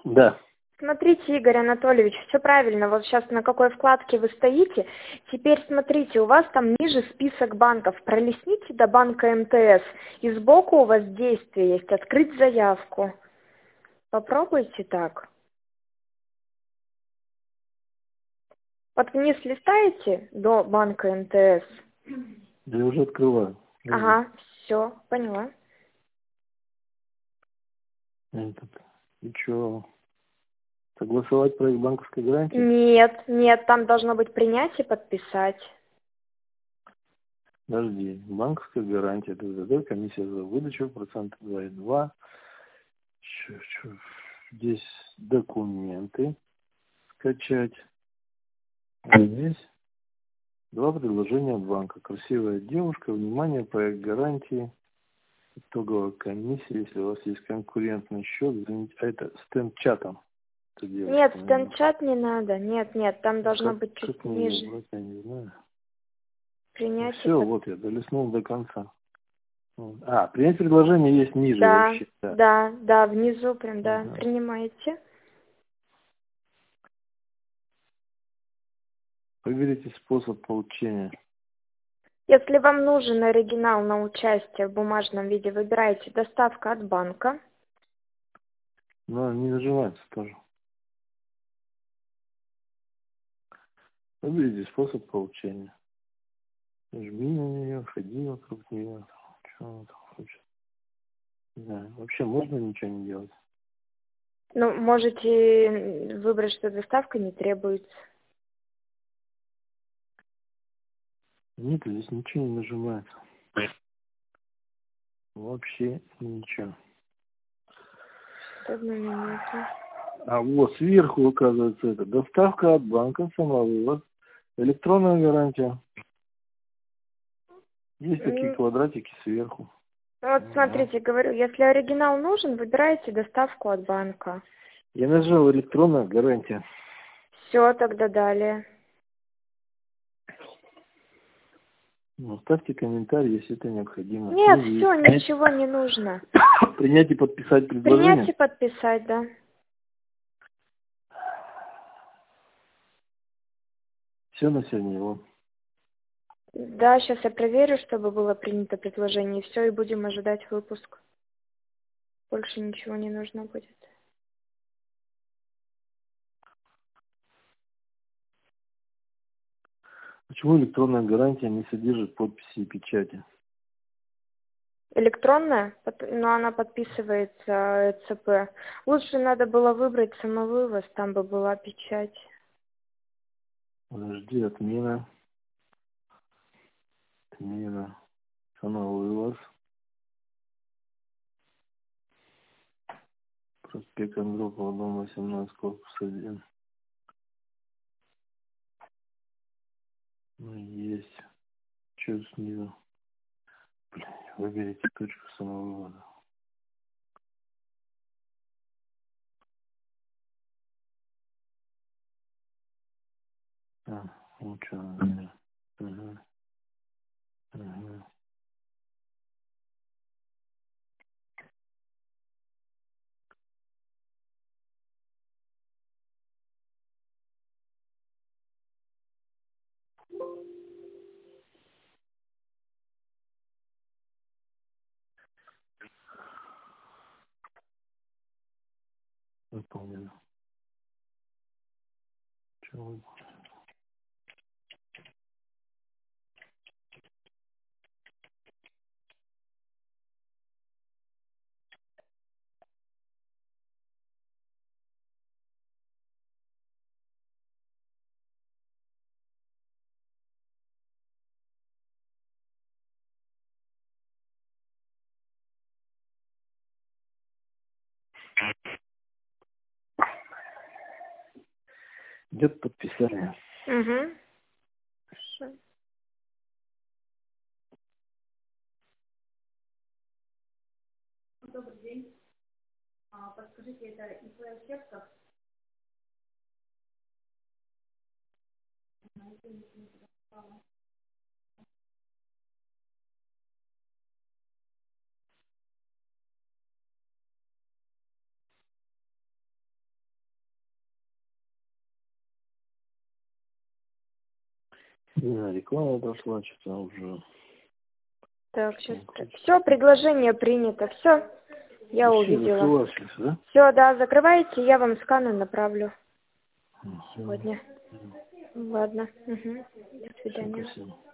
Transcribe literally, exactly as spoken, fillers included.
Да. Смотрите, Игорь Анатольевич, все правильно. Вот сейчас на какой вкладке вы стоите. Теперь смотрите, у вас там ниже список банков. Пролистните до банка эм тэ эс. И сбоку у вас действие есть. Открыть заявку. Попробуйте так. Вот вниз листаете до банка эм тэ эс. Да я уже открываю. Ага, все, поняла. Этот. И что? Согласовать проект банковской гарантии? Нет, нет, там должно быть принять и подписать. Подожди. Банковская гарантия. ДЗД, комиссия за выдачу, процент два и два. Чё, чё? Здесь документы скачать. А здесь два предложения от банка. Красивая девушка, внимание, проект гарантии. Итоговая комиссия, если у вас есть конкурентный счет, звоните. А это с тем-чатом. Эта Нет, девушка, наверное. стенчат не надо. Нет, нет, там должно Как, быть чуть как мне ее ниже. брать, я не знаю. Принять и Все, под... вот я долистнул до конца. Вот. А, принять предложение есть ниже Да, вообще. Да. да, да, внизу прям, да, Ага. принимаете. Выберите способ получения. Если вам нужен оригинал на участие в бумажном виде, выбирайте доставка от банка. Но не нажимается тоже. Выберите способ получения. Жми на нее, ходи вокруг нее. Что она там хочет? Да. Вообще можно ничего не делать? Ну, можете выбрать, что доставка не требуется. Нет, здесь ничего не нажимается. Вообще ничего. Одну минуту. А вот сверху указывается это. Доставка от банка, самовывоз, электронная гарантия. Есть такие М, квадратики сверху. Вот Ага. смотрите, говорю, если оригинал нужен, выбирайте доставку от банка. Я нажал электронная гарантия. Все, тогда далее. Ну, ставьте комментарий, если это необходимо. Нет, Снизу все, есть принять, ничего не нужно. принять и подписать Принять и предложение. подписать, да. Все на сегодня его. Да, сейчас я проверю, чтобы было принято предложение. Все, и будем ожидать выпуск. Больше ничего не нужно будет. Почему электронная гарантия не содержит подписи и печати? Электронная, Пот- но она подписывается э, цэ пэ. Лучше надо было выбрать самовывоз, там бы была печать. Подожди, отмена. Отмена. Самовывоз. Проспект Андропова, дом восемнадцать, корпус один. Ну, есть. Что снизу? Блин, выберите точку самовывода. А, ну что, да. Ага, ага. Выполнено. Что вы? Идет подписание. Угу. Да, реклама дошла, что-то уже. Так, сейчас. Все, предложение принято. Все, я Все, увидела. согласен, да? Все, да, закрывайте, я вам сканы направлю Мгм. сегодня. Ладно. Угу. До Всё, свидания. спасибо.